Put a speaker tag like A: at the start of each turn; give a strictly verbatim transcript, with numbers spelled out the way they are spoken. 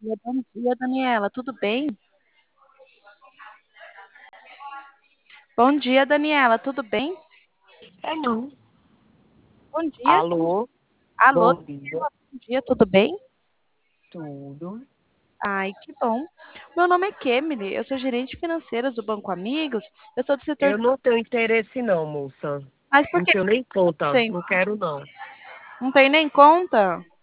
A: dia, bom dia, Daniela, tudo bem? Bom dia, Daniela, tudo bem?
B: É não.
A: Bom dia.
B: Alô,
A: Alô,
B: bom dia,
A: Daniela, bom dia, tudo bem?
B: tudo.
A: Ai, que bom. Meu nome é Kemily, eu sou gerente financeira do Banco Amigos, eu sou do setor.
B: Eu não tenho interesse não, moça.
A: Mas por
B: Não
A: que
B: tenho nem conta,
A: tem?
B: não quero não.
A: Não tem nem conta?